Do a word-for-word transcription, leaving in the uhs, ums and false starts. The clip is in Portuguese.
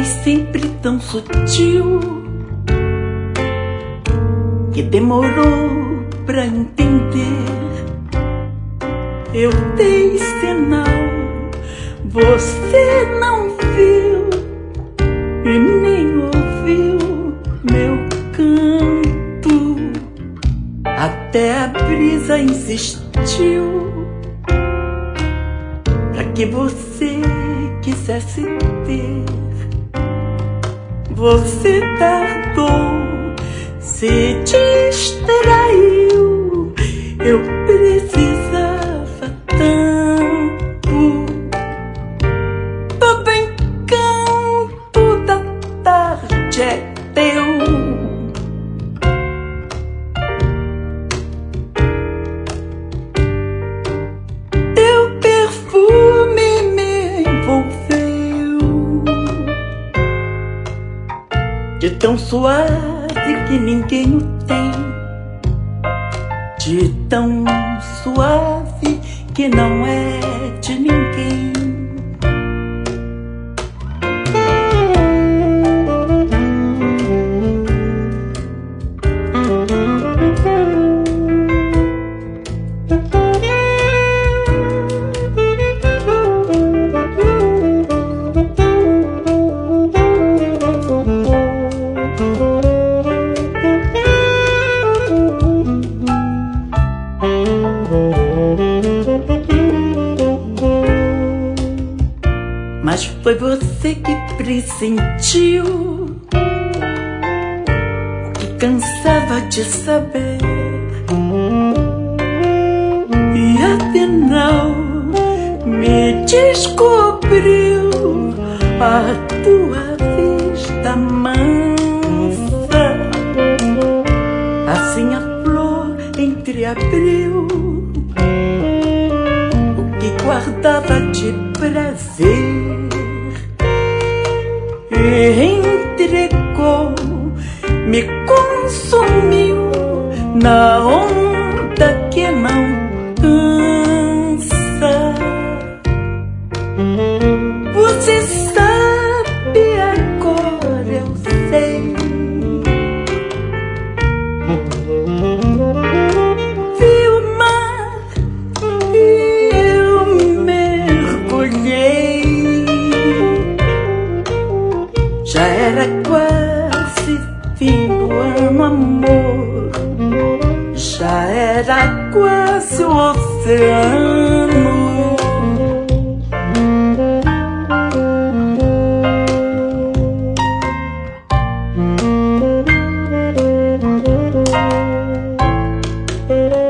sempre tão sutil que demorou pra entender. Eu dei sinal, você não viu e nem ouviu meu canto. Até a brisa insistiu pra que você quisesse ter. Você tardou, se distraiu. Eu precisava tanto todo encanto da tarde é teu. Teu perfume me envolveu de tão suave que ninguém o tem, de tão suave que não é de ninguém. Mas foi você que pressentiu o que cansava de saber. E afinal me descobriu a tua vista mansa. Assim a flor entreabriu o que guardava de prazer e entregou, me consumiu na onda que não cansa. Você sabe, agora eu sei. Vi o mar e eu mergulhei. Já era quase fim do ano, amor. Já era quase o oceano. Thank you.